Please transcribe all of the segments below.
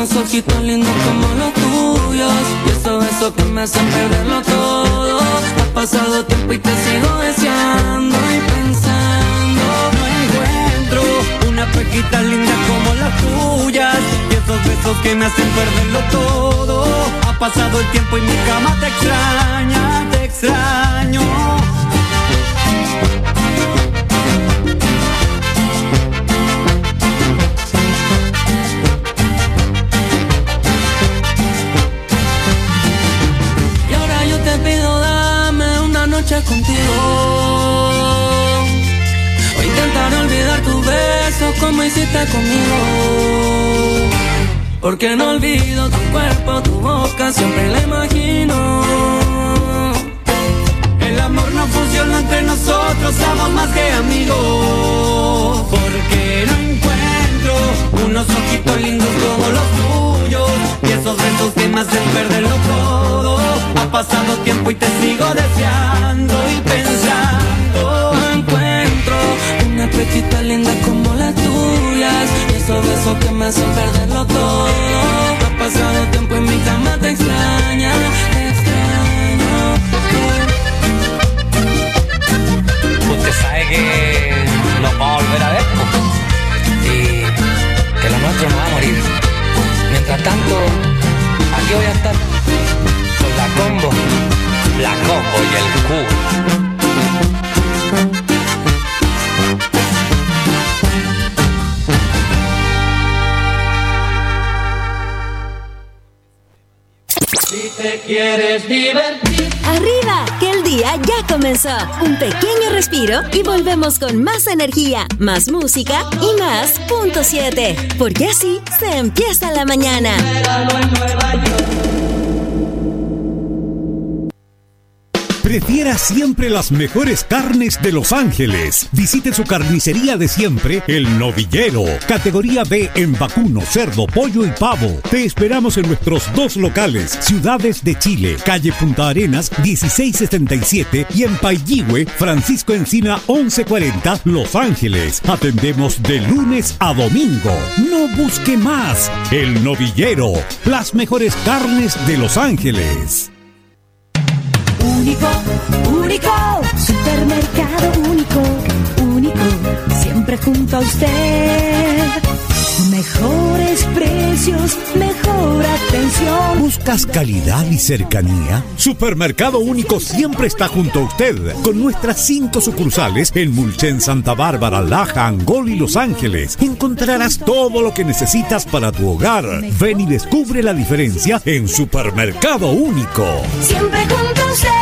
unos ojitos lindos como los tuyos y esos besos que me hacen perderlo todo. Ha pasado tiempo y te sigo deseando y pensando. No encuentro una pejita linda como las tuyas y esos besos que me hacen perderlo todo. Ha pasado el tiempo y mi cama te extraña, te extraño. Contigo o intentar olvidar tus besos como hiciste conmigo, porque no olvido tu cuerpo, tu boca, siempre la imagino. El amor no funciona entre nosotros, somos más que amigos, porque no encuentro unos ojitos lindos como los tuyos y esos besos que me hacen perderlo todo. Ha pasado tiempo y te sigo deseando y pensando. No encuentro una pechita linda como las tuyas y esos besos que me hacen perderlo todo. Ha pasado tiempo y mi cama te extraña, te extraño. Usted sabe que nos vamos a volver a ver, y que lo nuestro no va a morir. Mientras tanto, aquí voy a estar con la combo y el cubo. Si te quieres divertir, ¡arriba! Que el día ya comenzó. Un pequeño respiro y volvemos con más energía, más música y más punto 7. Porque así se empieza la mañana. Prefiera siempre las mejores carnes de Los Ángeles. Visite su carnicería de siempre, El Novillero. Categoría B en vacuno, cerdo, pollo y pavo. Te esperamos en nuestros 2 locales, Ciudades de Chile, calle Punta Arenas 1677 y en Pailligüe, Francisco Encina 1140, Los Ángeles. Atendemos de lunes a domingo. No busque más. El Novillero, las mejores carnes de Los Ángeles. Único, único, supermercado único, único, siempre junto a usted. Mejores precios, mejor atención. ¿Buscas calidad y cercanía? Supermercado Único siempre está junto a usted, con nuestras 5 sucursales en Mulchen, Santa Bárbara, Laja, Angol y Los Ángeles. Encontrarás todo lo que necesitas para tu hogar. Ven y descubre la diferencia en Supermercado Único. Siempre junto a usted.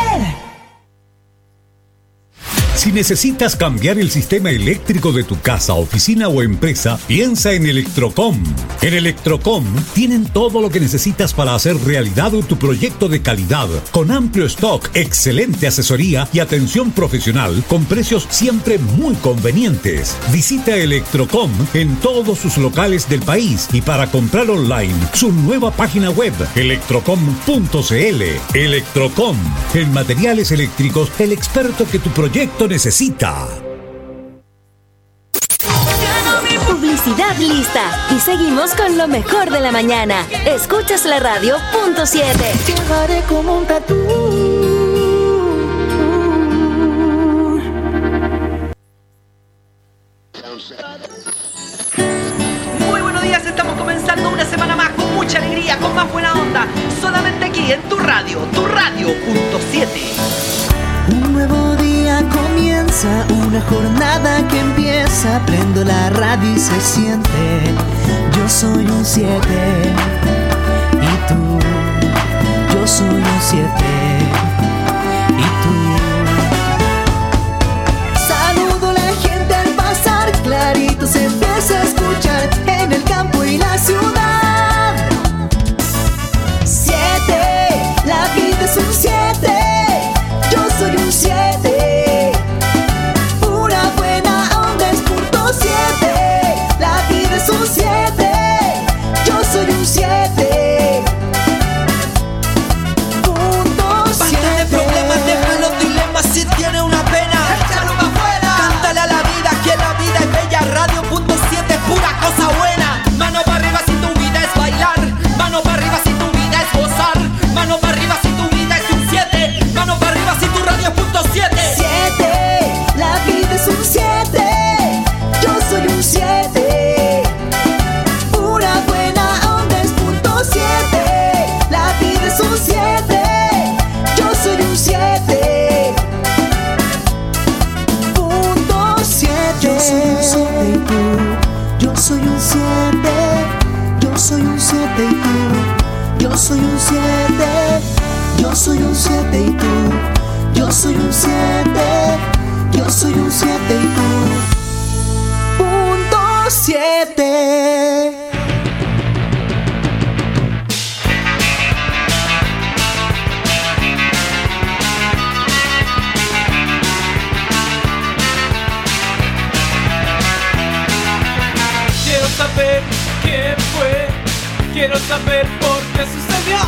Si necesitas cambiar el sistema eléctrico de tu casa, oficina o empresa, piensa en Electrocom. En Electrocom tienen todo lo que necesitas para hacer realidad tu proyecto de calidad, con amplio stock, excelente asesoría y atención profesional, con precios siempre muy convenientes. Visita Electrocom en todos sus locales del país y para comprar online, su nueva página web, electrocom.cl. Electrocom, en materiales eléctricos, el experto que tu proyecto necesita. Publicidad lista. Y seguimos con lo mejor de la mañana. Escuchas la radio punto 7. Llevaré como un tatú. Muy buenos días, estamos comenzando una semana más con mucha alegría, con más buena onda. Solamente aquí en tu radio punto 7. Un nuevo día comienza, una jornada que empieza. Prendo la radio y se siente. Yo soy un 7. Y tú, yo soy un 7. Y tú. Saludo a la gente al pasar, clarito se empieza a escuchar en el campo y la ciudad. 7, la vida es un 7. Yo soy un 7, pura buena onda es punto 7. La vida es un 7, yo soy un 7. Punto 7. soy un 7, yo soy un 7 y tú. Yo soy un 7, yo soy un 7 y tú. Punto 7. Quiero saber qué fue, quiero saber por qué sucedió.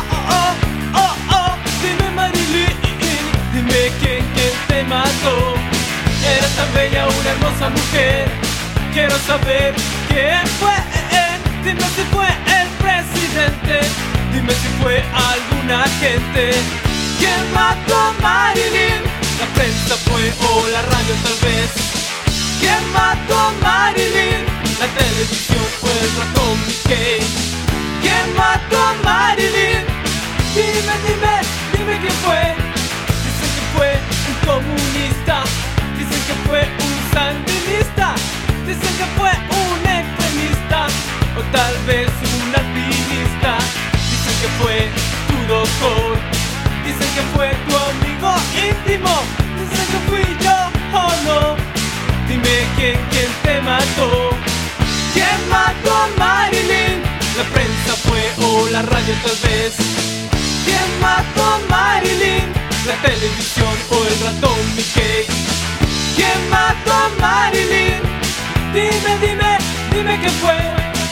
Dime Marilyn, dime quién te mató. Era tan bella, una hermosa mujer. Quiero saber quién fue. Dime si fue el presidente, dime si fue algún agente. ¿Quién mató a Marilyn? La prensa fue o la radio tal vez. ¿Quién mató a Marilyn? La televisión o el ratón Mickey. ¿Quién mató a Marilyn? Dime, dime, dime quién fue. Dicen que fue un comunista, dicen que fue un sandinista, dicen que fue un extremista o tal vez un alpinista. Dicen que fue tu doctor, dicen que fue tu amigo íntimo, dicen que fui yo o no. Dime quién te mató. ¿Quién mató a Marilyn? La prensa fue o la radio tal vez. ¿Quién mató a Marilyn? La televisión o el ratón Mickey. ¿Quién mató a Marilyn? Dime, dime, dime quién fue.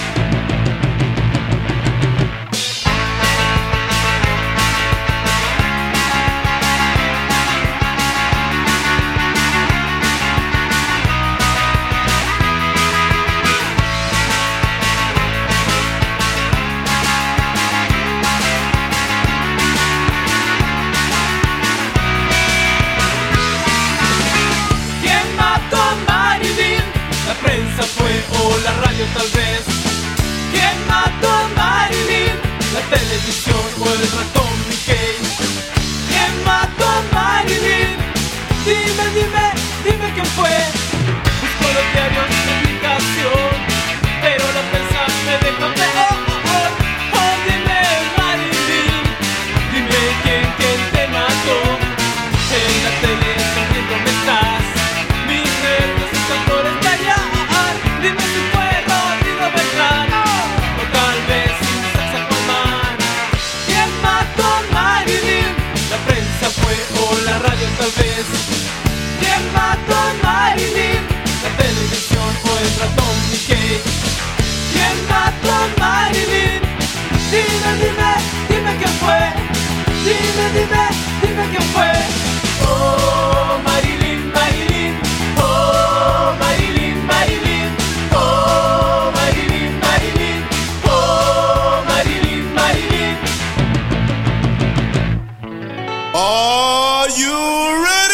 Fue o la radio tal vez. ¿Quién mató a Marilyn? La televisión o el ratón Mickey. ¿Quién mató a Marilyn? Dime, dime, dime quién fue. Busco los diarios de explicación, pero la prensa me deja peor. Dime Marilyn, dime quién te mató. En la tele sonriéndome estás, mis nervios están por estallar. Dime si fue Rodrigo Beltrán o tal vez un saxofonman. ¿Quién mató a Marilyn? La prensa fue o la radio tal vez. ¿Quién mató a Marilyn? La televisión o el ratón Mickey. ¿Quién mató a Marilyn? Dime, dime, dime quién fue. Dime, dime, dime quién fue. Oh, Marilyn, Marilyn. Oh, Marilyn, Marilyn. Oh, Marilyn, Marilyn. Oh, Marilyn, Marilyn. Are you ready?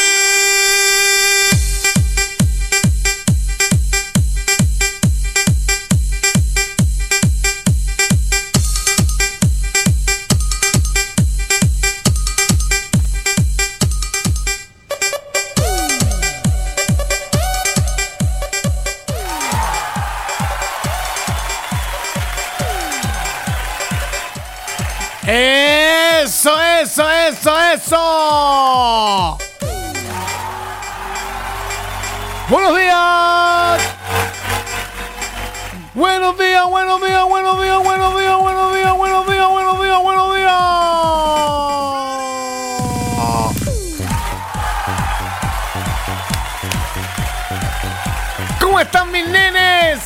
¡Eso! ¡Buenos días! ¡Buenos días, buenos días, buenos días, buenos días, buenos días, buenos días, buenos días, buenos días! ¿Cómo están mis nenes?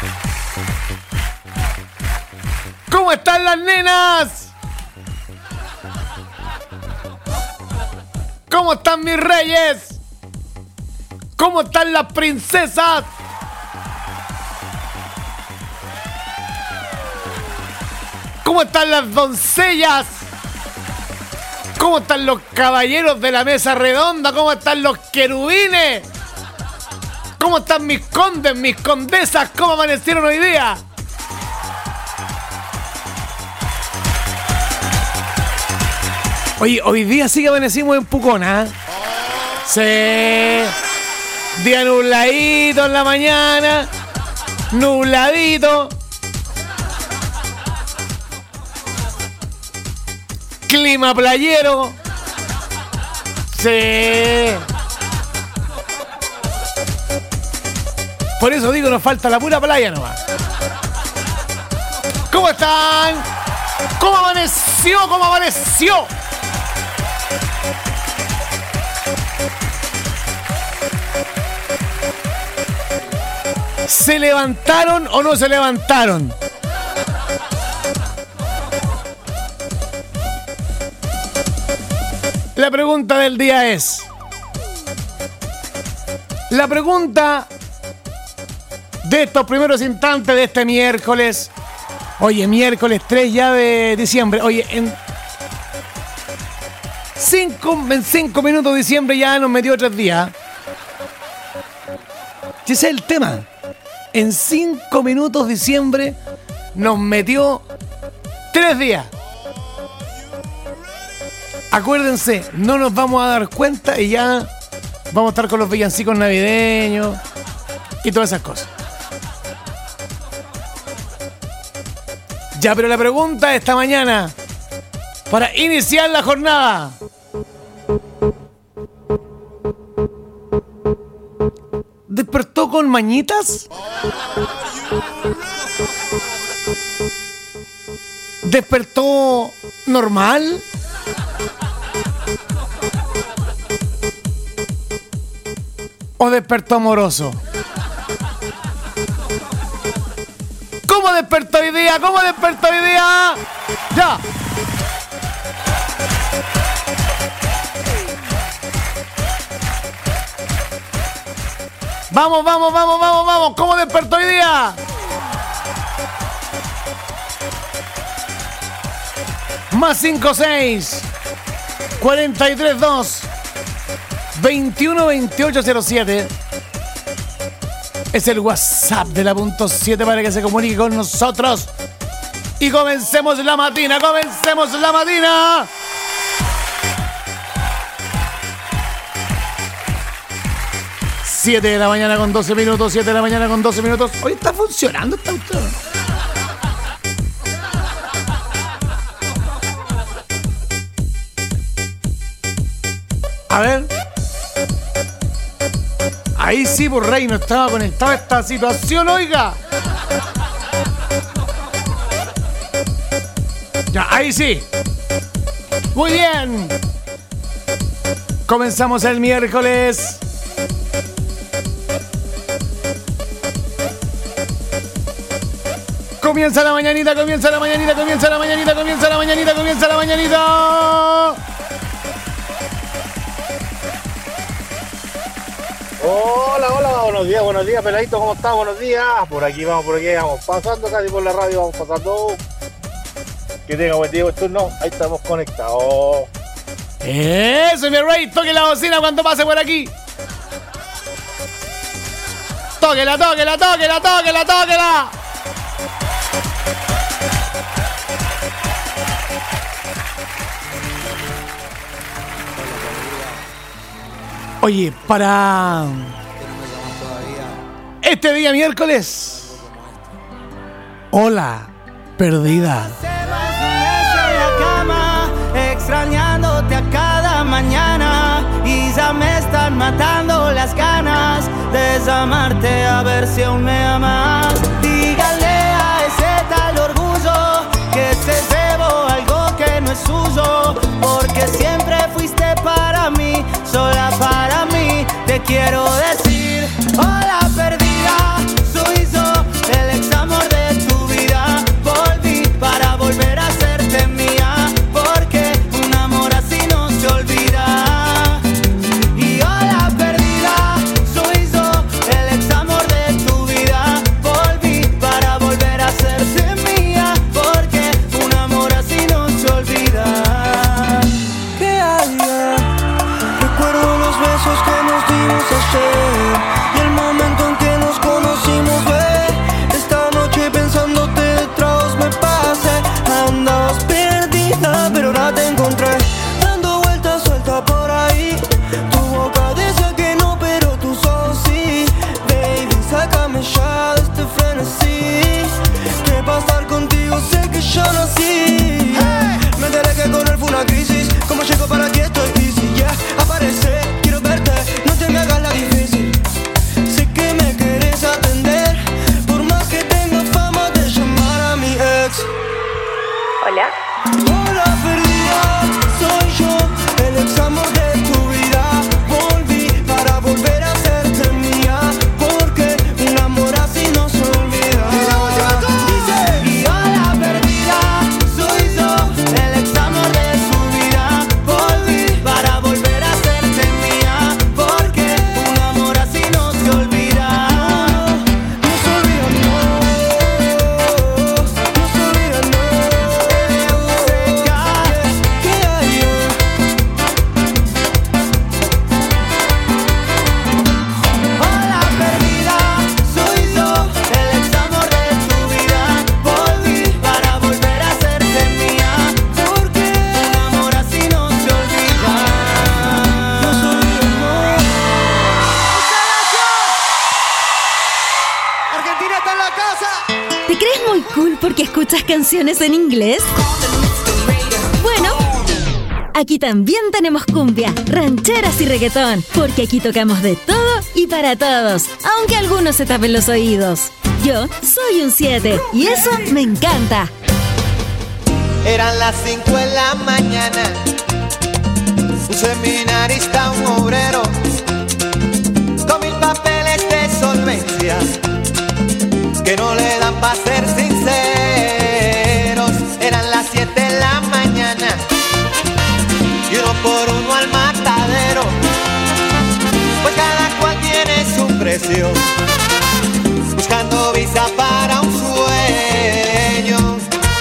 ¿Cómo están las nenas? ¿Cómo están mis reyes? ¿Cómo están las princesas? ¿Cómo están las doncellas? ¿Cómo están los caballeros de la mesa redonda? ¿Cómo están los querubines? ¿Cómo están mis condes, mis condesas? ¿Cómo amanecieron hoy día? Oye, hoy día sí que amanecimos en Pucona, ¿eh? Sí. Día nubladito en la mañana. Nubladito. clima playero. Sí. Por eso digo, nos falta la pura playa nomás. ¿Cómo están? ¿Cómo amaneció? ¿Cómo amaneció? ¿Se levantaron o no se levantaron? La pregunta del día es... La pregunta de estos primeros instantes de este miércoles... Oye, miércoles 3 ya de diciembre. Oye, en 5 minutos de diciembre ya nos metió 3 días. Y ese es el tema. En 5 minutos de diciembre nos metió 3 días. Acuérdense, no nos vamos a dar cuenta y ya vamos a estar con los villancicos navideños y todas esas cosas. Ya, pero la pregunta esta mañana, para iniciar la jornada. ¿Despertó con mañitas? ¿Despertó normal? ¿O despertó amoroso? ¿Cómo despertó hoy día? ¿Cómo despertó hoy día? ¡Ya! ¡Vamos, vamos, vamos, vamos, vamos! ¿Cómo despertó hoy día? Más 56 43 2 21 28 07. Es el WhatsApp de la .7 para que se comunique con nosotros. Y comencemos la matina, comencemos la matina. Siete de la mañana con 12 minutos, 7 de la mañana con 12 minutos. Hoy está funcionando esta auto. A ver. Ahí sí, por rey, no estaba conectado a esta situación, oiga. Ya, ahí sí. Muy bien. Comenzamos el miércoles. Comienza la mañanita, comienza la mañanita, comienza la mañanita, comienza la mañanita, comienza la mañanita. Hola, hola, buenos días, peladito, ¿cómo estás? Buenos días. Por aquí, vamos pasando casi por la radio, vamos pasando. Que tenga buen día, buen turno. Ahí estamos conectados. Eso, mi rey, toque la bocina cuando pase por aquí. Tóquela, tóquela, tóquela, tóquela, tóquela. Oye, para este día miércoles. Hola, perdida. Extrañándote a cada mañana y ya me están matando las ganas de desamarte, a ver si aún me amas. Dígale a ese tal orgullo que se llevó algo que no es suyo, porque siempre fuiste para mí, sola para mí. Te quiero decir, hola perdida, soy yo, el ex amor de tu vida. Volví para volver a serte mía, porque un amor así no se olvida. Y hola perdida, soy yo, el ex amor de tu vida. Volví para volver a serte mía, porque un amor así no se olvida. ¿Qué hay? Recuerdo los besos que nos dimos ayer. Hola. Hola perdida, soy yo, el ex amor de tu vida. Volví para volver a hacerte mía, porque un amor así no se olvida. Y hola perdida, soy yo, el ex amor de tu vida. Volví para volver a hacerte mía, porque un amor así no se olvida. No se olvida, no se olvida, no. Hola perdida, soy yo, el ex amor de tu vida. Volví para volver a hacerte mía, porque un amor así no se olvida. No se olvida, no. Argentina está en la casa. ¿Te crees muy cool porque escuchas canciones en inglés? Bueno, aquí también tenemos cumbia, rancheras y reggaetón, porque aquí tocamos de todo y para todos, aunque algunos se tapen los oídos. Yo soy un 7 y eso me encanta. Eran las 5 de la mañana, un seminarista, un obrero, con 1000 papeles de solvencia, que no le dan para ser sinceros. Eran las 7 de la mañana, y uno por uno al matadero, pues cada cual tiene su precio, buscando visa para un sueño.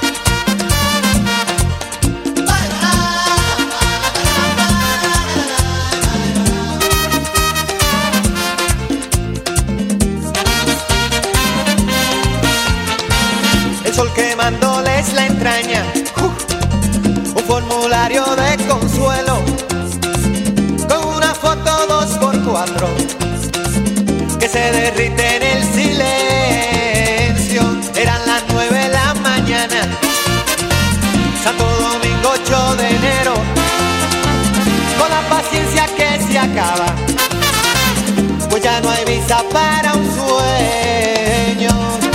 El sol quemándoles la entraña, un formulario de consuelo, con una foto 2x4 que se derrite en el silencio. Eran las 9 de la mañana, Santo Domingo 8 de enero, con la paciencia que se acaba, pues ya no hay visa para un sueño.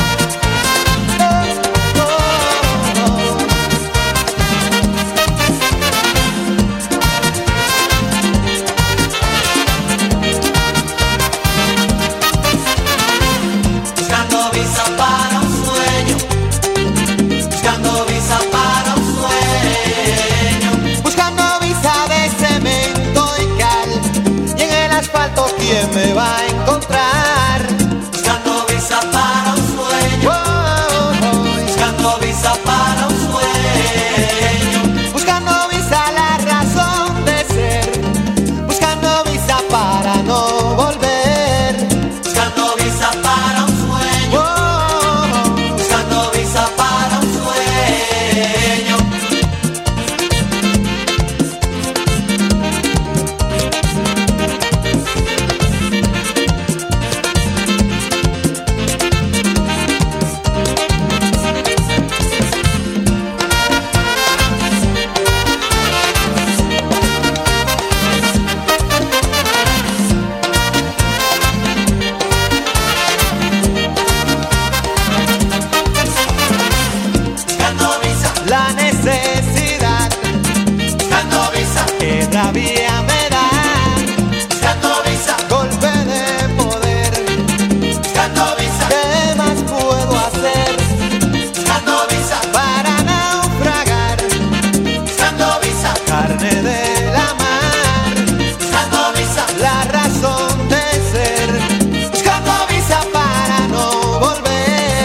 Buscando visa para un sueño, buscando visa para un sueño, buscando visa de cemento y cal, y en el asfalto ¿quién me va a encontrar? Buscando visa para un sueño, buscando visa para un sueño, buscando visa la razón de ser, buscando visa para no volver, buscando visa para un sueño, buscando visa para un sueño. Buscando visa, la necesidad, buscando visa, qué rabia me da, buscando visa, golpe de poder, buscando visa, ¿qué más puedo hacer? Buscando visa, para naufragar, buscando visa, carne de la mar, buscando visa, la razón de ser, buscando visa para no volver.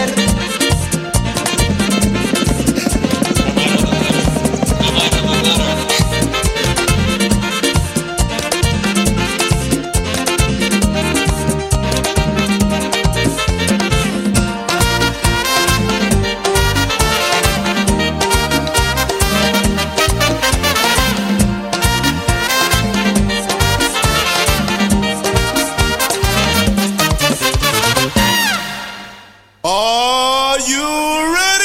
Are you ready?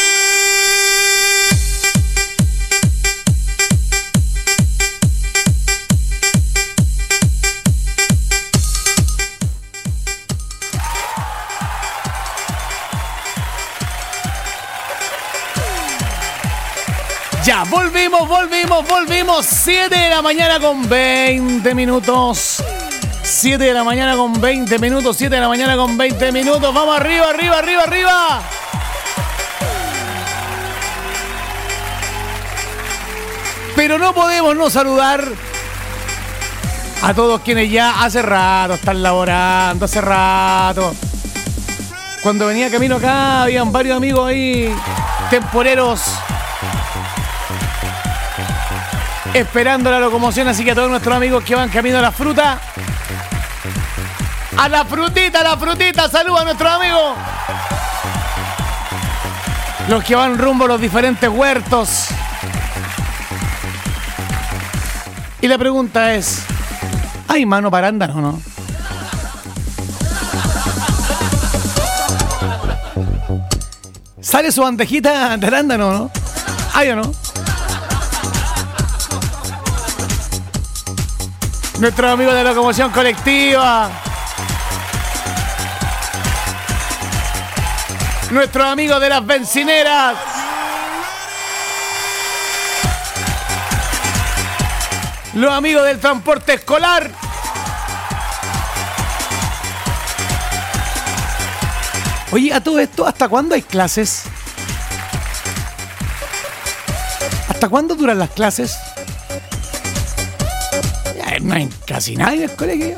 Ya, volvimos. 7 de la mañana con 20 minutos. 7 de la mañana con 20 minutos. Vamos arriba. Pero no podemos no saludar a todos quienes ya hace rato están laborando, hace rato. Cuando venía camino acá, habían varios amigos ahí, temporeros, esperando la locomoción, así que a todos nuestros amigos que van camino a la fruta, a la frutita, saludos a nuestros amigos. Los que van rumbo a los diferentes huertos. Y la pregunta es, ¿hay mano para arándano o no? ¿Sale su bandejita de arándano, no? ¿Hay o no? Nuestros amigos de la locomoción colectiva. Nuestros amigos de las bencineras. Los amigos del transporte escolar. Oye, a todo esto, ¿hasta cuándo hay clases? ¿Hasta cuándo duran las clases? Ya, no hay casi nadie en el colegio.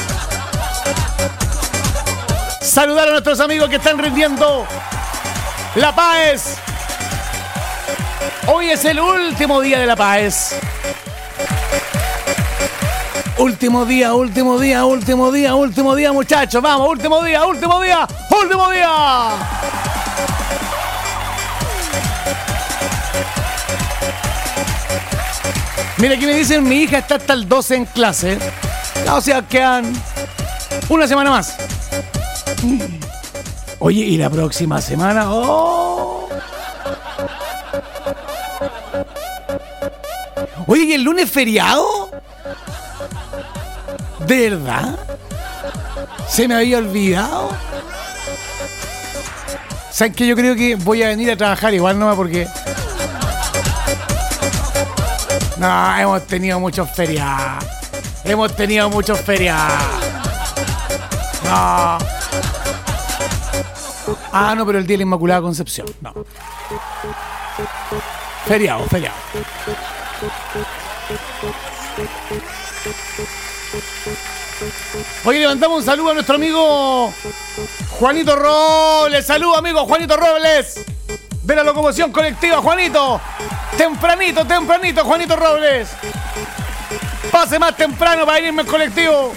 Saludar a nuestros amigos que están rindiendo la PAES. Hoy es el último día de la PAES. Último día, muchachos. Vamos, último día. Mira, aquí me dicen, mi hija está hasta el 12 en clase. O sea, quedan una semana más. Oye, ¿y la próxima semana? ¡Oh! Oye, ¿y el lunes feriado? ¿De verdad? ¿Se me había olvidado? ¿Saben qué? Yo creo que voy a venir a trabajar igual nomás porque... No, hemos tenido muchos feriados. No. Ah, no, pero el día de la Inmaculada Concepción. No. Feriado. Hoy levantamos un saludo a nuestro amigo Juanito Robles. Saludos, amigo Juanito Robles, de la locomoción colectiva. Juanito, tempranito, Juanito Robles. Pase más temprano para irme al colectivo.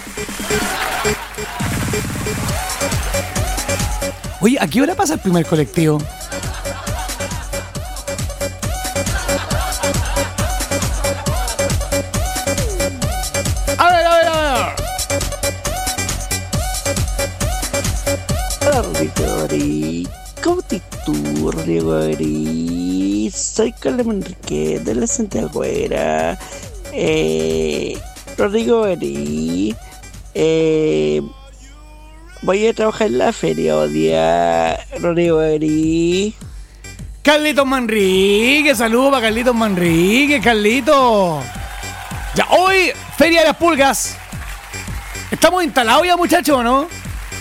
Oye, ¿a qué hora pasa el primer colectivo? A ver. Rigori, ¿cómo te tú, Rigori? Soy Carlos Enrique de la Santiagüera. Rigori, voy a trabajar en la feria hoy día, Rigori. Carlitos Manrique, saludos para Carlitos Manrique, Carlitos. Ya, hoy, Feria de las Pulgas. ¿Estamos instalados ya, muchachos, o no?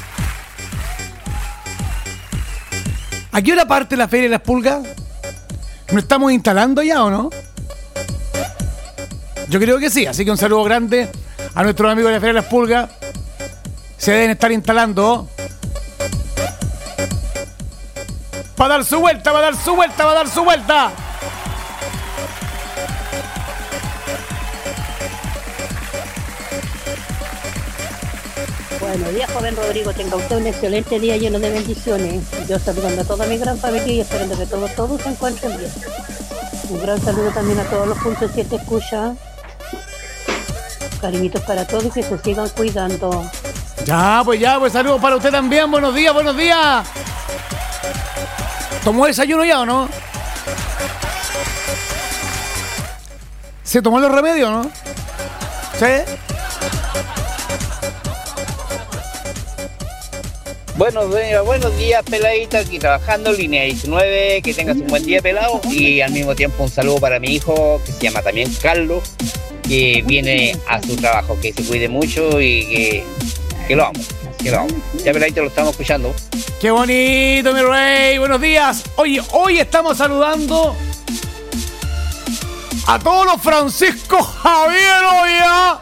¿A qué hora parte la Feria de las Pulgas? ¿No estamos instalando ya o no? Yo creo que sí, así que un saludo grande a nuestros amigos de la Feria de las Pulgas. Se deben estar instalando. Va a dar su vuelta. Buenos días, joven Rodrigo. Tenga usted un excelente día lleno de bendiciones. Yo saludando a toda mi gran familia y esperando que todos se encuentren bien. Un gran saludo también a todos los puntos que te escuchan. Cariñitos para todos y que se sigan cuidando. Ya, pues saludos para usted también. Buenos días. ¿Tomó desayuno ya o no? ¿Se tomó los remedios, no? ¿Sí? Buenos días, peladita, aquí trabajando, línea 19, que tengas un buen día, pelado, y al mismo tiempo un saludo para mi hijo, que se llama también Carlos, que viene a su trabajo, que se cuide mucho y que lo amo, Ya, peladita, lo estamos escuchando. ¡Qué bonito, mi rey! ¡Buenos días! Oye, hoy estamos saludando a todos los Francisco Javier, oye.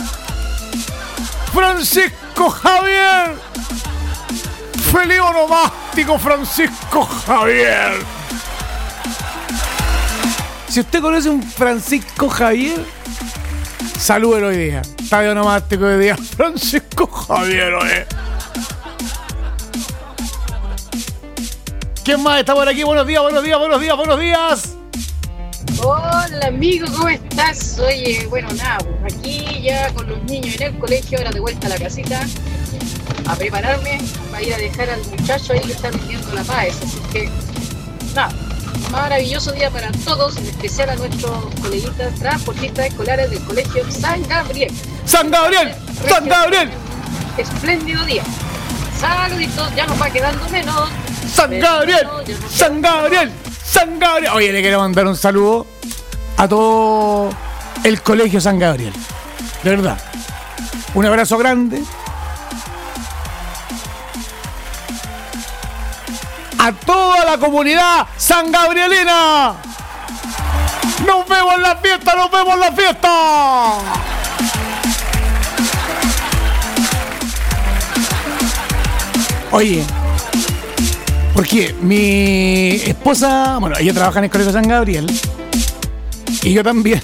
Francisco Javier. Feliz onomástico Francisco Javier. Si usted conoce un Francisco Javier, salúdelo hoy día. Está de onomástico hoy día. Francisco Javier, oye. ¿Quién más está por aquí? Buenos días. Hola amigo, ¿cómo estás? Oye, bueno, nada, pues aquí ya con los niños en el colegio, ahora de vuelta a la casita, a prepararme para ir a dejar al muchacho ahí que está rindiendo la paz. Así que, nada, un maravilloso día para todos, en especial a nuestros coleguitas transportistas escolares del colegio San Gabriel. ¡San Gabriel! ¡San Gabriel! Espléndido día. Saluditos, ya nos va quedando menos. ¡San Gabriel! ¡San Gabriel! ¡San Gabriel! Oye, le quiero mandar un saludo a todo el colegio San Gabriel. De verdad. Un abrazo grande. A toda la comunidad san gabrielina. ¡Nos vemos en la fiesta! ¡Nos vemos en la fiesta! Oye, porque mi esposa, bueno, ella trabaja en el colegio San Gabriel y yo también.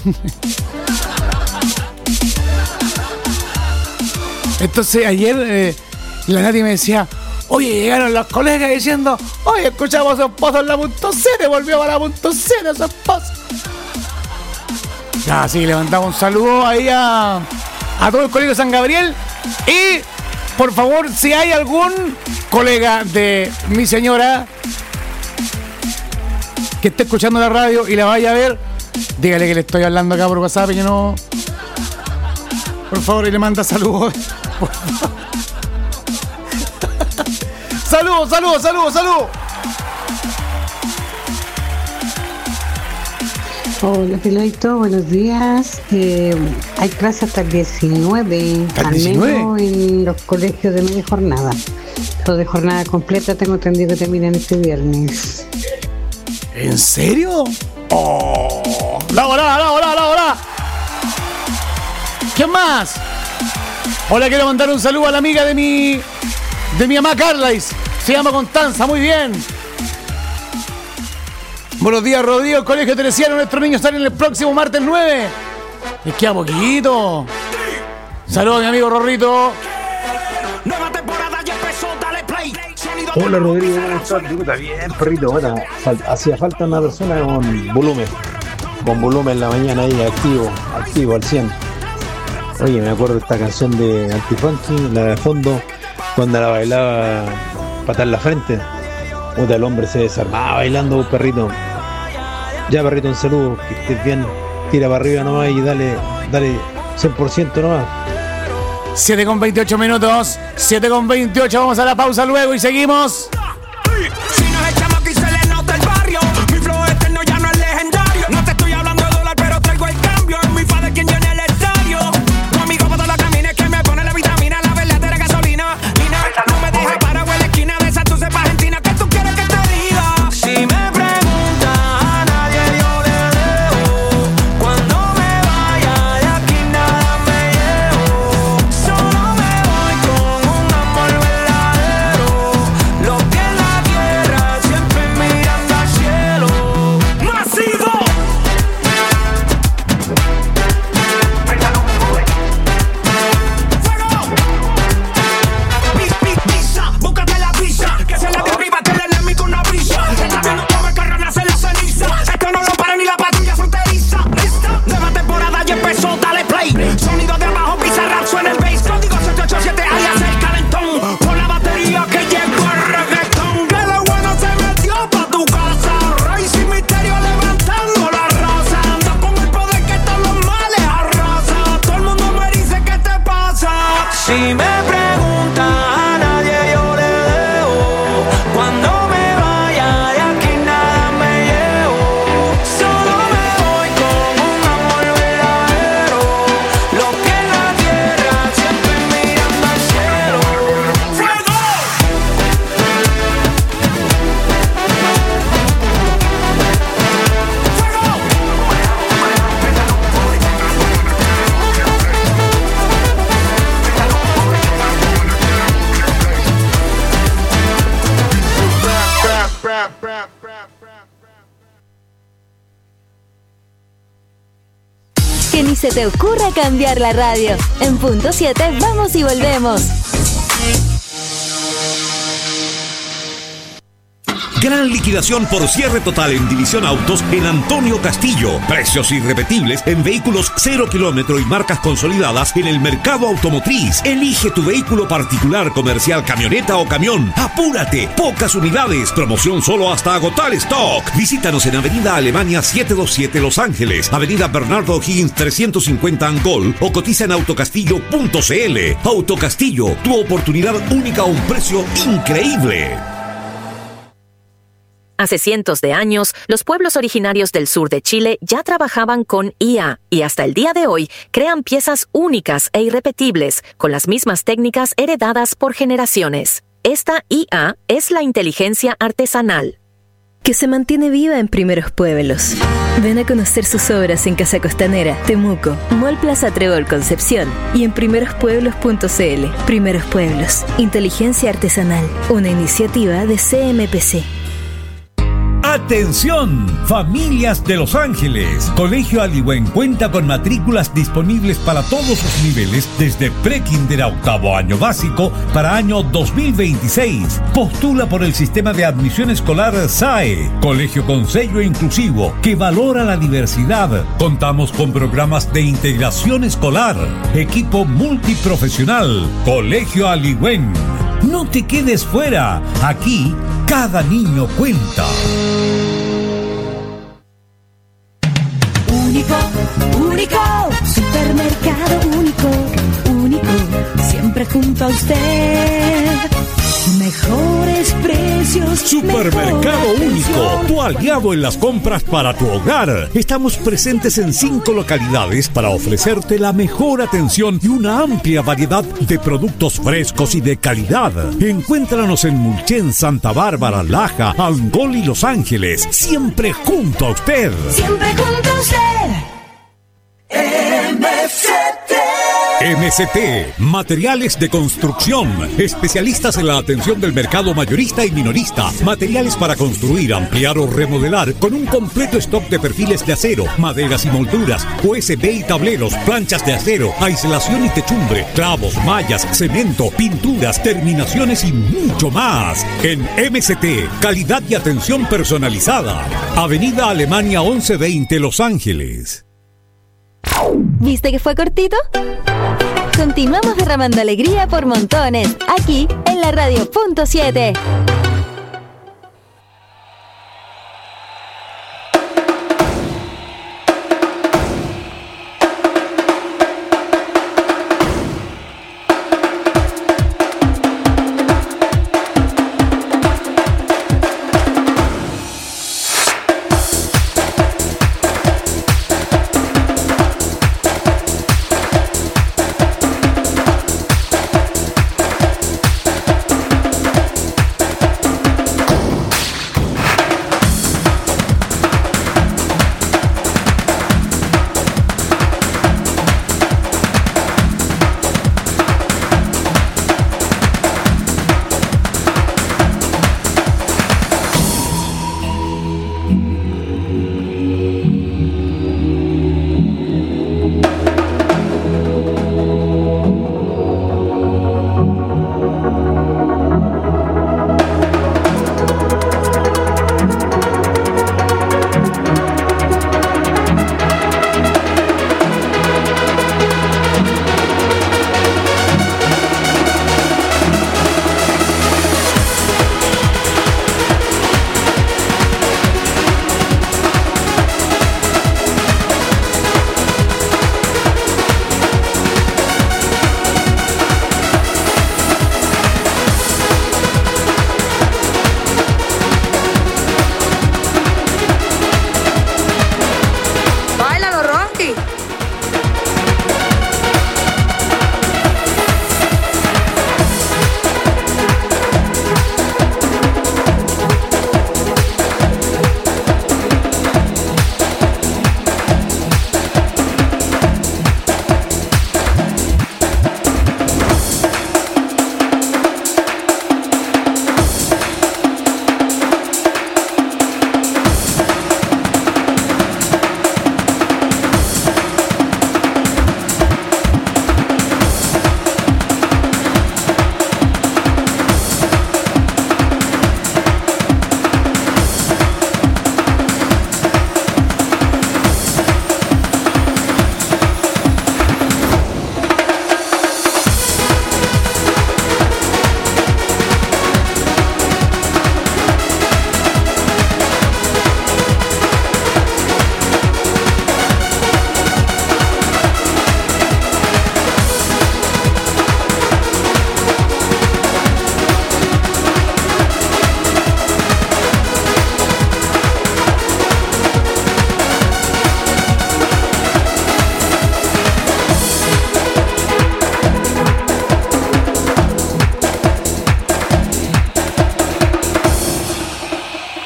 Entonces ayer la Nati me decía, oye, llegaron los colegas diciendo, oye, escuchamos a su esposo en la .0, volvió a la .0 su esposo. Ya, sí, levantamos un saludo ahí a todo el colegio San Gabriel. Y por favor, si hay algún colega de mi señora que esté escuchando la radio y la vaya a ver, dígale que le estoy hablando acá por WhatsApp y que no. Por favor, y le manda saludos. Saludos. Hola, Peladito, buenos días. Hay clases hasta el 19, al menos en los colegios de media jornada. Los de jornada completa tengo entendido que terminan este viernes. ¿En serio? ¡Oh! ¡La hora! ¿Quién más? Hola, quiero mandar un saludo a la amiga de mi mamá Carlais. Se llama Constanza, muy bien. Buenos días, Rodrigo, el colegio teresiano. Nuestros niños salen el próximo martes 9. Les queda poquito. Saludos a mi amigo Rorrito. Hola Rodrigo, ¿cómo estás? Está bien, perrito. Bueno, hacía falta una persona con volumen en la mañana ahí, activo al 100. Oye, me acuerdo de esta canción de Antifunky, la de fondo, cuando la bailaba patar en la frente. Puta, el hombre se desarmaba bailando, perrito. Ya, perrito, un saludo, que estés bien. Tira para arriba nomás y dale 100% nomás. 7:28 minutos. 7:28, vamos a la pausa luego y seguimos. Si nos echamos aquí se le nota el barrio. Mi flow eterno ya no es legendario. No te estoy hablando de dólar, pero traigo el cambio. Es mi padre quien llena el estadio. Tu amigo para todos los caminos que me pone la vitamina, la verdadera gasolina. No me dejes parado en la esquina de esa, tú sepas Argentina. ¿Qué tú quieres que te diga? Si me preguntas, a nadie yo le dejo. Cuando me vaya de aquí nada me llevo. Solo me voy con un amor verdadero. Lo que Que ni se te ocurra cambiar la radio. En punto 7 vamos y volvemos. Gran liquidación por cierre total en División Autos en Antonio Castillo. Precios irrepetibles en vehículos 0 kilómetro y marcas consolidadas en el mercado automotriz. Elige tu vehículo particular, comercial, camioneta o camión. ¡Apúrate! Pocas unidades. Promoción solo hasta agotar stock. Visítanos en Avenida Alemania 727 Los Ángeles, Avenida Bernardo O'Higgins 350 Angol o cotiza en autocastillo.cl. Autocastillo, tu oportunidad única a un precio increíble. Hace cientos de años, los pueblos originarios del sur de Chile ya trabajaban con IA y hasta el día de hoy crean piezas únicas e irrepetibles con las mismas técnicas heredadas por generaciones. Esta IA es la inteligencia artesanal, que se mantiene viva en Primeros Pueblos. Ven a conocer sus obras en Casa Costanera, Temuco, Mall Plaza Trébol Concepción y en primerospueblos.cl. Primeros Pueblos, inteligencia artesanal, una iniciativa de CMPC. ¡Atención! Familias de Los Ángeles. Colegio Aliwen cuenta con matrículas disponibles para todos sus niveles desde pre-kinder a octavo año básico para año 2026. Postula por el sistema de admisión escolar SAE. Colegio con sello inclusivo que valora la diversidad. Contamos con programas de integración escolar. Equipo multiprofesional. Colegio Aliwen. No te quedes fuera. Aquí, cada niño cuenta. Único, único, supermercado único, único, siempre junto a usted. Mejores precios. Supermercado Único, tu aliado en las compras para tu hogar. Estamos presentes en 5 localidades para ofrecerte la mejor atención y una amplia variedad de productos frescos y de calidad. Encuéntranos en Mulchen, Santa Bárbara, Laja, Angol y Los Ángeles. Siempre junto a usted. Siempre junto a usted. MCT, materiales de construcción, especialistas en la atención del mercado mayorista y minorista, materiales para construir, ampliar o remodelar, con un completo stock de perfiles de acero, maderas y molduras, USB y tableros, planchas de acero, aislación y techumbre, clavos, mallas, cemento, pinturas, terminaciones y mucho más. En MCT, calidad y atención personalizada. Avenida Alemania 1120, Los Ángeles. ¿Viste que fue cortito? Continuamos derramando alegría por montones, aquí en la radio punto 7.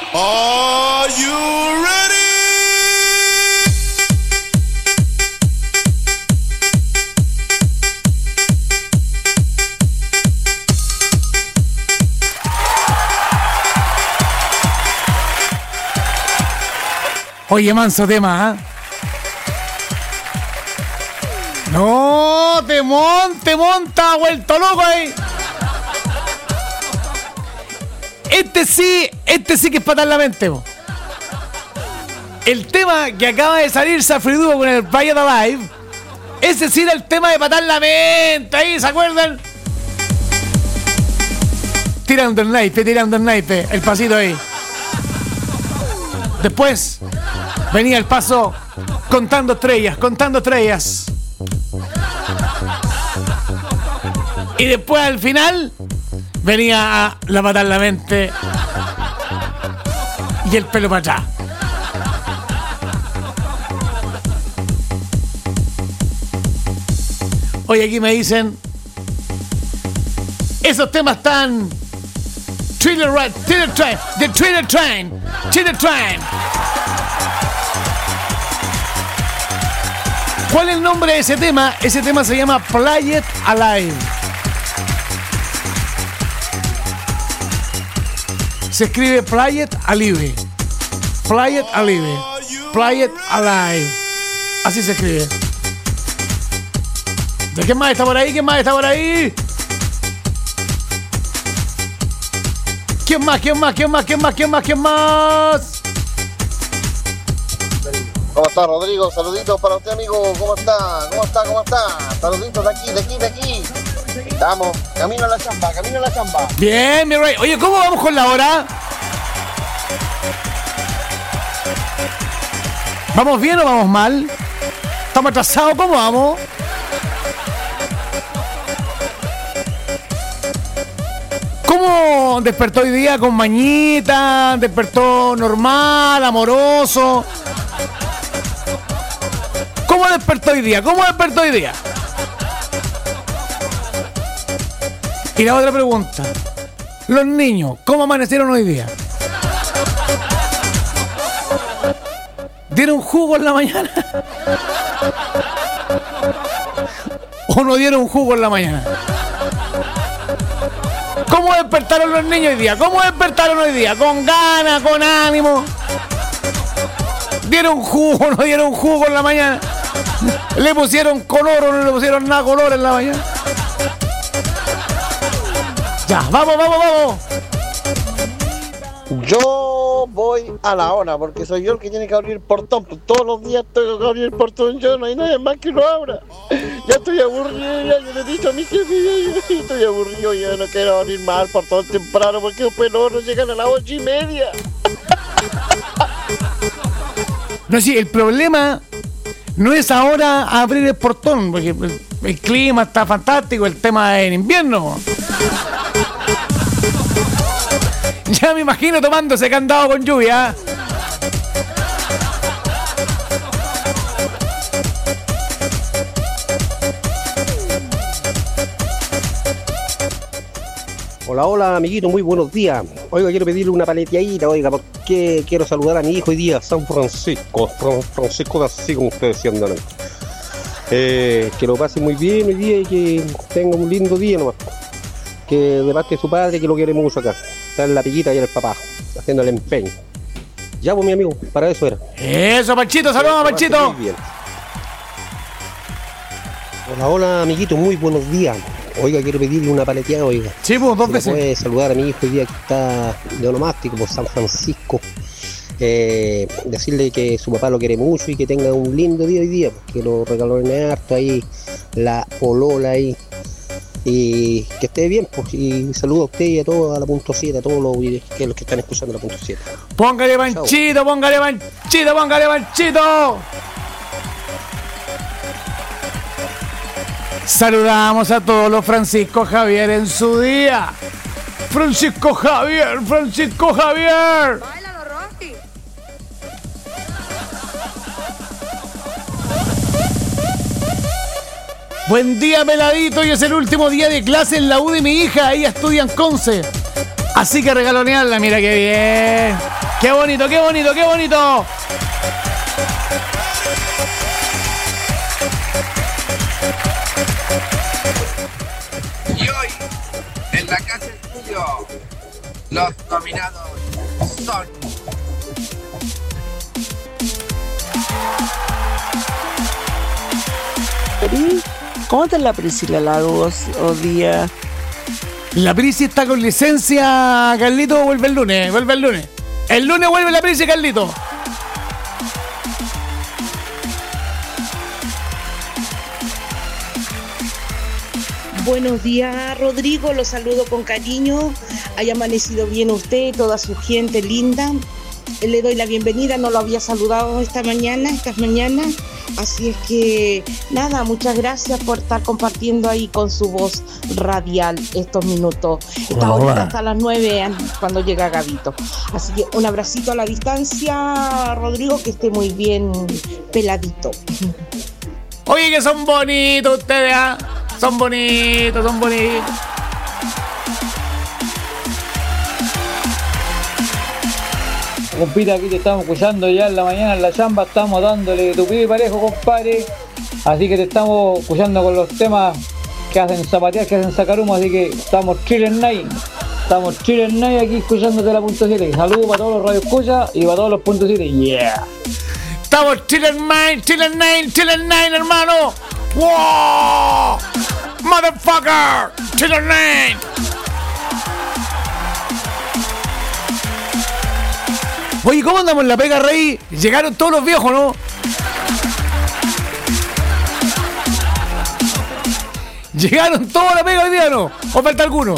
Are you ready? Oye, manso tema, ¿eh? No, te monta, vuelto loco ahí. Este sí que es patar la mente, po. El tema que acaba de salir Safriduo con el Riot Alive, ese sí era el tema de patar la mente, ahí, ¿se acuerdan? Tirando el naipe, el pasito ahí. Después venía el paso contando estrellas. Y después al final venía a la patar la mente y el pelo para atrás. Oye, aquí me dicen, esos temas están Thriller Train. ¿Cuál es el nombre de ese tema? Ese tema se llama Play It Alive. Se escribe Play It Alive. Play It Alive. Play It Alive. Así se escribe. ¿De quién más está por ahí? ¿Quién más? ¿Cómo está, Rodrigo? Saluditos para usted, amigo. ¿Cómo está? Saluditos de aquí. Estamos, camino a la chamba. Bien, mi rey. Oye, ¿cómo vamos con la hora? ¿Vamos bien o vamos mal? ¿Estamos atrasados? ¿Cómo vamos? ¿Cómo despertó hoy día? ¿Con mañita? ¿Despertó normal, amoroso? ¿Cómo despertó hoy día? Y la otra pregunta, los niños, ¿cómo amanecieron hoy día? ¿Dieron jugo en la mañana? ¿O no dieron jugo en la mañana? ¿Cómo despertaron los niños hoy día? ¿Con ganas, con ánimo? ¿Dieron jugo o no dieron jugo en la mañana? ¿Le pusieron color o no le pusieron nada color en la mañana? Ya, vamos. Yo voy a la hora porque soy yo el que tiene que abrir el portón. Todos los días tengo que abrir el portón yo, no hay nadie más que lo abra. Ya estoy aburrido, ya le he dicho a mi jefe, ya estoy aburrido, ya no quiero abrir más el portón temprano porque después los otros llegan a las 8:30. No, sí, el problema no es ahora abrir el portón, porque el clima está fantástico, el tema es en invierno. Ya me imagino tomándose candado con lluvia. Hola, amiguito, muy buenos días. Oiga, quiero pedirle una paleteadita, porque quiero saludar a mi hijo hoy día, San Francisco de así como ustedes decían, ¿no? Que lo pase muy bien hoy día y que tenga un lindo día nomás. Que de parte de su padre, que lo quiere mucho acá. Está en la pillita y en el papá, haciendo el empeño. Ya, pues, mi amigo, para eso era. Eso, Panchito, saludos, Panchito. Muy bien. Hola, amiguito, muy buenos días. Oiga, quiero pedirle una paleteada, oiga. Sí, pues, 2 veces. Puede saludar a mi hijo hoy día que está de onomástico por San Francisco. Decirle que su papá lo quiere mucho y que tenga un lindo día hoy día, que lo regaló harto ahí, la polola ahí. Y que esté bien, pues, y saludo a usted y a todos a la punto 7, a todos los que están escuchando la punto 7. Póngale Panchito, póngale Panchito. Saludamos a todos los Francisco Javier en su día. Francisco Javier. Báilalo, Rocky. Buen día, peladito. Hoy es el último día de clase en la U de mi hija. Ella estudia en Conce. Así que regalonearla, mira qué bien. ¡Qué bonito, qué bonito, qué bonito! Y hoy, en la casa estudio, los nominados son... ¿Cómo está la Priscila Lagos hoy día? La Prisi está con licencia, Carlito, vuelve el lunes. El lunes vuelve la Prisi, Carlito. Buenos días, Rodrigo, los saludo con cariño. Haya amanecido bien usted, toda su gente linda. Le doy la bienvenida, no lo había saludado estas mañanas. Así es que, nada, muchas gracias por estar compartiendo ahí con su voz radial estos minutos. Está ahorita hasta las 9 cuando llega Gabito. Así que un abracito a la distancia, Rodrigo, que esté muy bien peladito. Oye, que son bonitos ustedes, ¿ah? Son bonitos. Compita, aquí te estamos escuchando ya en la mañana en la chamba, estamos dándole tupido y parejo, compadre. Así que te estamos escuchando con los temas que hacen zapatear, que hacen sacar humo, así que estamos chilling night aquí escuchándote la punto 7. Saludos para todos los radioescuchas y para todos los puntos 7. Yeah. Estamos chilling night, hermano. Wow, motherfucker, chilling night. Oye, ¿cómo andamos en la pega, Rey? Llegaron todos los viejos, ¿no? ¿Llegaron todos a la pega hoy día, no? ¿O falta alguno?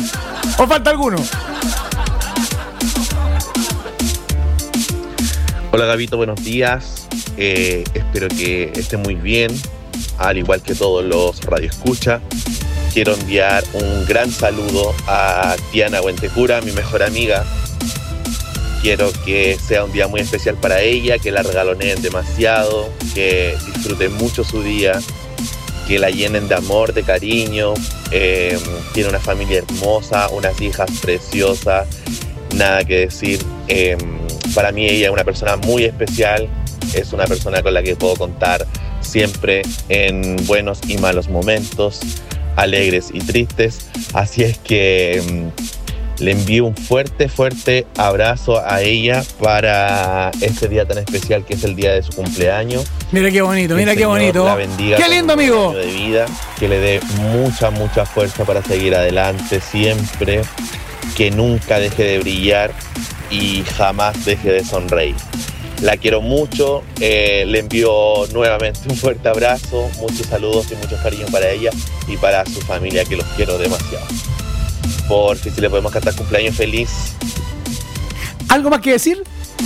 Hola, Gabito, buenos días. Espero que esté muy bien, al igual que todos los radioescuchas. Quiero enviar un gran saludo a Diana Huentecura, mi mejor amiga. Quiero que sea un día muy especial para ella, que la regaloneen demasiado, que disfruten mucho su día, que la llenen de amor, de cariño. Tiene una familia hermosa, unas hijas preciosas, nada que decir. Para mí ella es una persona muy especial, es una persona con la que puedo contar siempre en buenos y malos momentos, alegres y tristes. Así es que... le envío un fuerte abrazo a ella para este día tan especial que es el día de su cumpleaños. Mira qué bonito, La bendiga. Qué lindo, amigo. De vida, que le dé mucha fuerza para seguir adelante siempre, que nunca deje de brillar y jamás deje de sonreír. La quiero mucho, le envío nuevamente un fuerte abrazo, muchos saludos y muchos cariños para ella y para su familia, que los quiero demasiado. Por si le podemos cantar cumpleaños feliz. ¿Algo más que decir?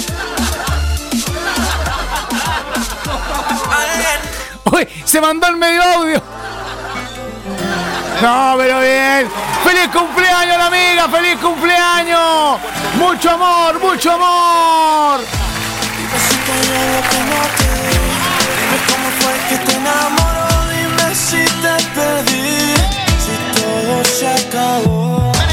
Uy, se mandó el medio audio. No, pero bien. ¡Feliz cumpleaños, la amiga! ¡Feliz cumpleaños! ¡Mucho amor! Dime cómo fue que te enamoró. Dime si te perdí. Si todo se acabó.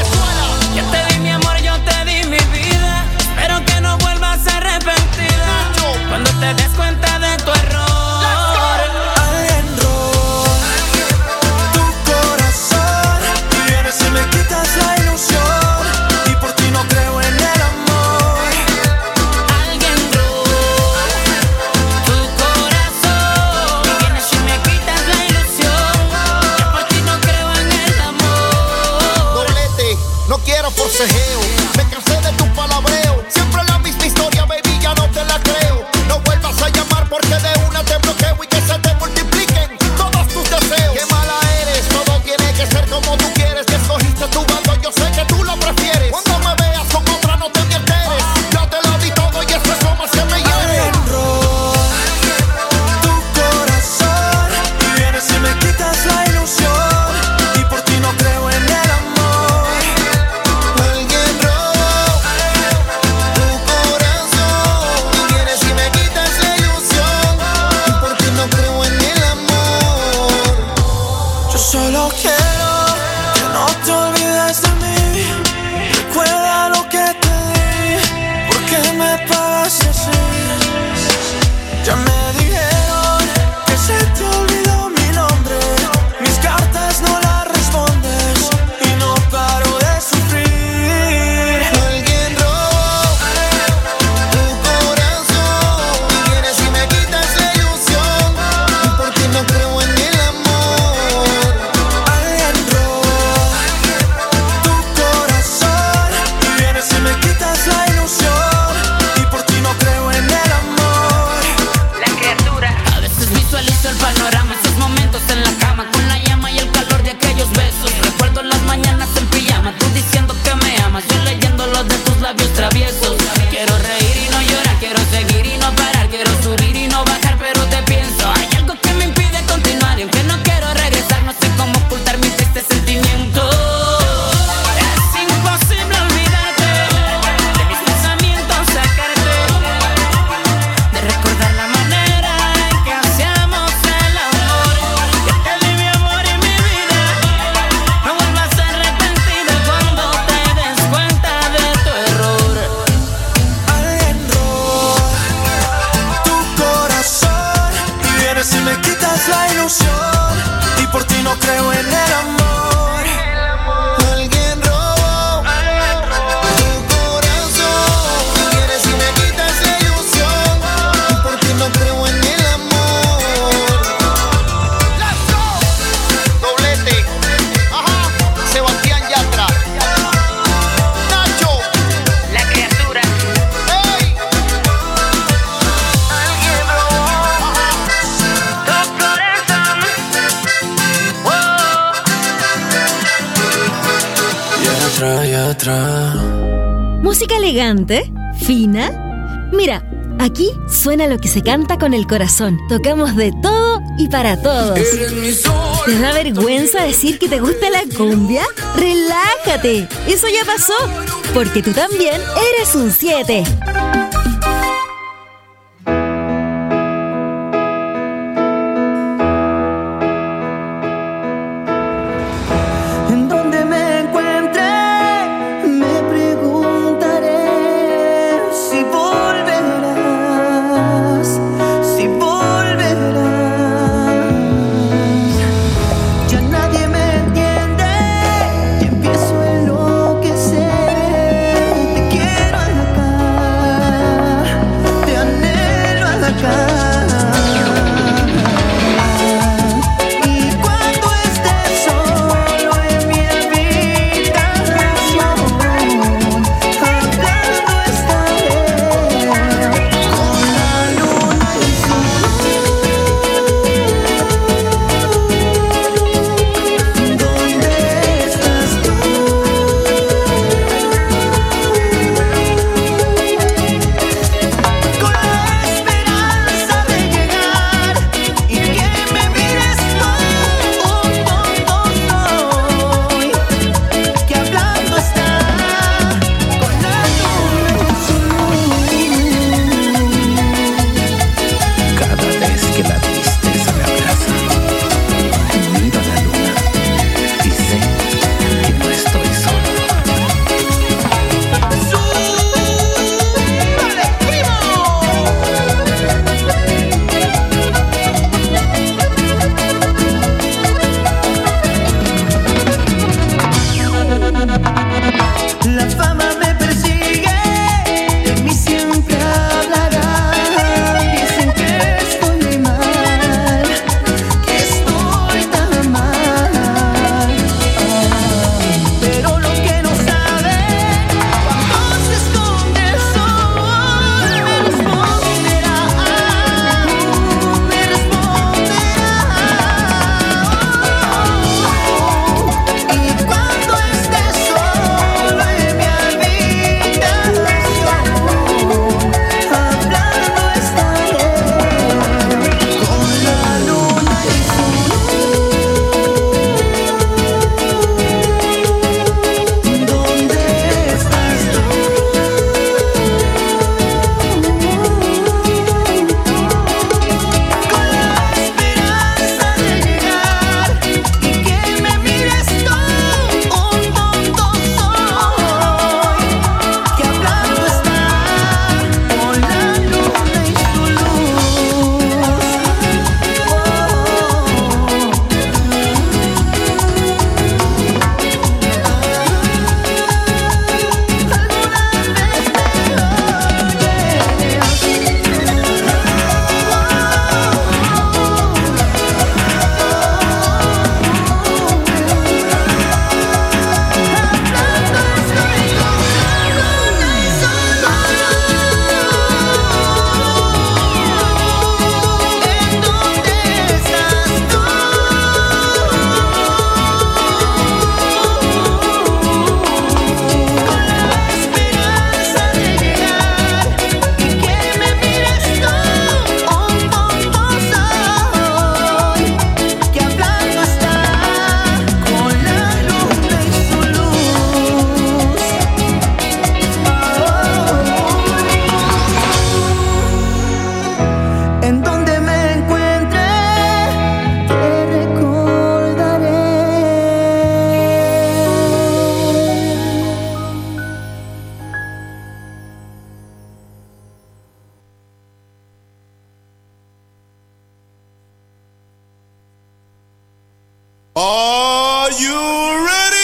Cuando te des cuenta de tu error, alguien robó tu corazón y vienes y me quitas la ilusión y por ti no creo en el amor. sé si ya me dijeron que se te olvidó mi nombre. Mis cartas no las respondes y no paro de sufrir. Alguien robó tu corazón y vienes y me quitas la ilusión porque no creo en el amor. Alguien robó tu corazón y vienes y me quitas la ilusión y por ti no creo en el amor. La criatura. A veces visualizo el panorama, esos momentos en la cama con la llama y el calor de aquellos besos. Recuerdo las mañanas en pijama, tú diciendo que me amas, yo leyendo los de tus labios traviesos. Quiero reír y no llorar, quiero seguir y no parar, quiero subir y no bajar, pero te pienso. Hay algo que me impide continuar y aunque no quiero regresar, no sé cómo ocultar mi triste sentimiento. Es imposible olvidarte de mis pensamientos, sacarte de recordar la manera en que hacíamos el amor. Que te di mi amor y mi vida, no vuelvas a arrepentirte cuando te des cuenta de tu error. Alguien robó tu corazón y vienes y me quitas la ilusión y por ti no creo en el amor. Alguien robó tu corazón y vienes y me quitas la ilusión y por ti no creo en el amor. Let's go. Doblete. Ajá. Sebastián Yatra. Nacho. La criatura. Hey. Alguien robó Tu corazón. y atrás. Música elegante, fina. Mira, aquí suena lo que se canta con el corazón. Tocamos de todo y para todos. ¿Te da vergüenza decir que te gusta la cumbia? ¡Relájate! Eso ya pasó, porque tú también eres un 7. En donde me encuentre, me preguntaré si volverás, si volverás. Ya nadie me entiende y empiezo a enloquecer. Te quiero en la Are you ready?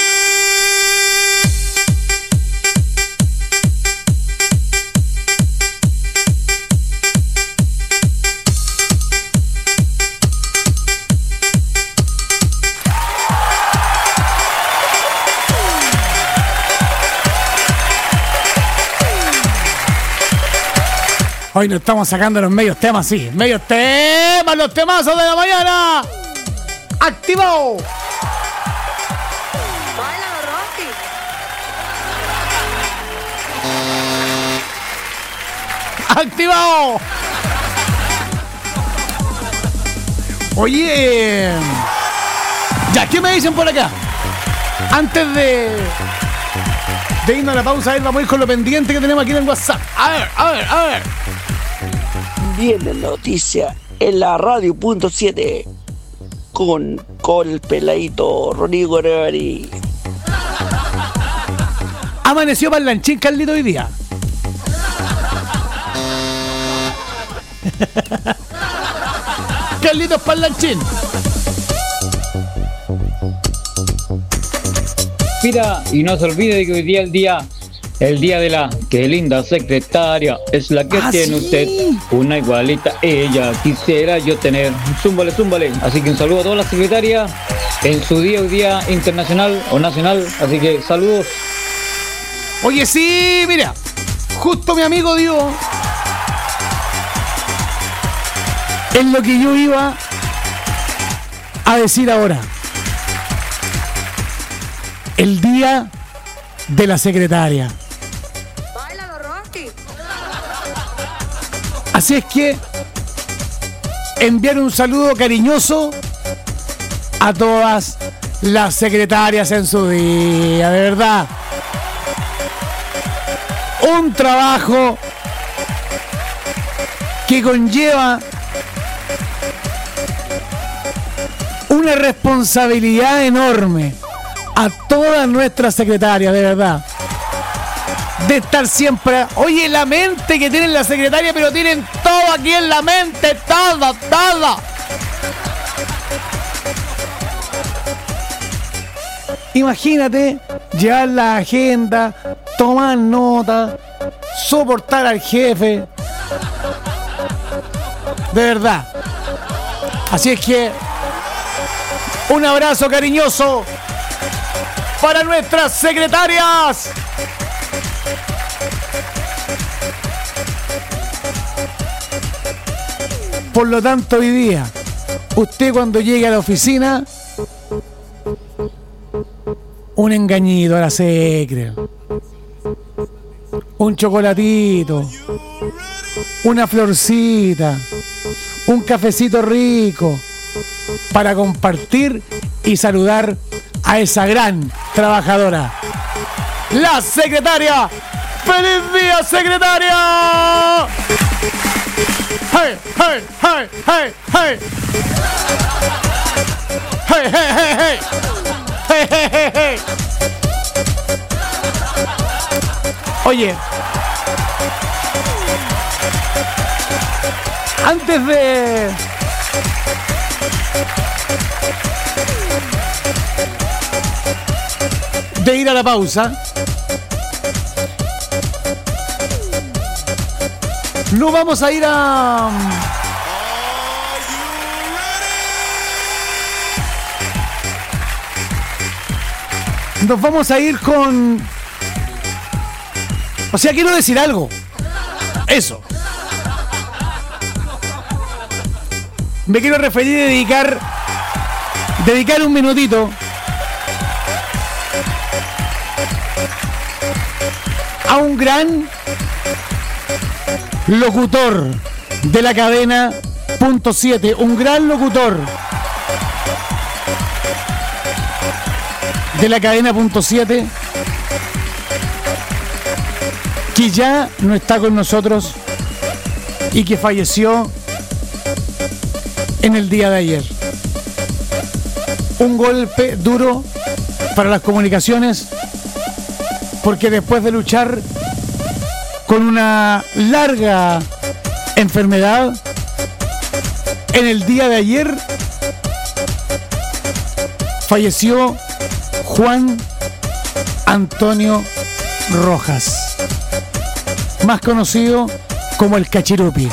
Hoy nos estamos sacando los medios temas, sí. Medios temas, los temazos de la mañana. ¡Activado! ¡Activado! Oye. Ya, ¿qué me dicen por acá? Antes de irnos a la pausa, a ver, vamos a ir con lo pendiente que tenemos aquí en el WhatsApp. A ver. Viene noticia en la radio.7 con el peladito Rodrigo Arevalo. Amaneció parlanchín Carlito hoy día. Carlitos parlanchín. Mira, y no se olvide de que hoy día el día de la que linda secretaria es la que tiene, ¿sí? Usted una igualita, ella quisiera yo tener. Zúmbale. Así que un saludo a todas las secretarias en su día, hoy día internacional o nacional. Así que saludos. Oye, sí, mira, justo mi amigo dio en lo que yo iba a decir ahora. El día de la secretaria. Así es que enviar un saludo cariñoso a todas las secretarias en su día, de verdad. Un trabajo que conlleva una responsabilidad enorme a todas nuestras secretarias, de verdad. De estar siempre... Oye, la mente que tienen las secretarias, pero tienen todo aquí en la mente, todo. Imagínate llevar la agenda, tomar nota, soportar al jefe. De verdad. Así es que un abrazo cariñoso para nuestras secretarias. Por lo tanto, hoy día, usted cuando llegue a la oficina, un engañito a la secre, un chocolatito, una florcita, un cafecito rico, para compartir y saludar a esa gran trabajadora, la secretaria. ¡Feliz día, secretaria! ¡Hey! ¡Hey! ¡Hey! ¡Hey! ¡Hey! ¡Hey! ¡Hey! ¡Hey! ¡Hey! ¡Hey! ¡Hey! ¡Hey! ¡Hey! Oye, antes de ir a la pausa, no vamos a ir a... Nos vamos a ir con... O sea, quiero decir algo. Eso. Me quiero referir y dedicar un minutito a un gran locutor de la cadena .7, un gran locutor de la cadena .7 que ya no está con nosotros y que falleció en el día de ayer. Un golpe duro para las comunicaciones, porque después de luchar con una larga enfermedad, en el día de ayer falleció Juan Antonio Rojas, más conocido como el Cachirupi.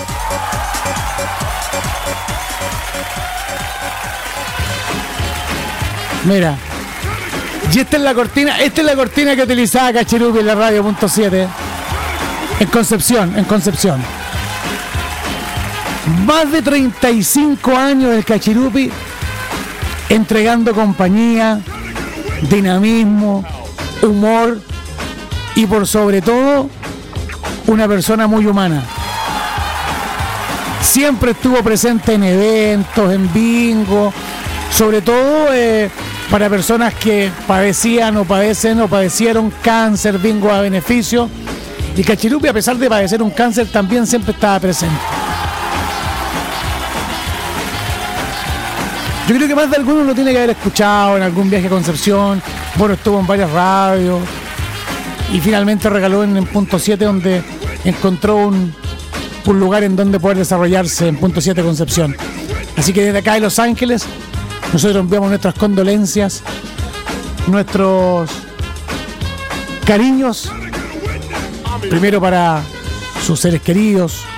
Mira, y esta es la cortina que utilizaba Cachirupi en la radio.7 en Concepción. Más de 35 años del Cachirupi entregando compañía, dinamismo, humor y por sobre todo una persona muy humana. Siempre estuvo presente en eventos, en bingo, sobre todo para personas que padecían o padecieron cáncer, bingo a beneficio. Y Cachirupi, a pesar de padecer un cáncer, también siempre estaba presente. Yo creo que más de alguno lo tiene que haber escuchado en algún viaje a Concepción. Bueno, estuvo en varias radios y finalmente regaló en Punto 7, donde encontró un lugar en donde poder desarrollarse en Punto 7 Concepción. Así que desde acá de Los Ángeles nosotros enviamos nuestras condolencias, nuestros cariños, primero para sus seres queridos,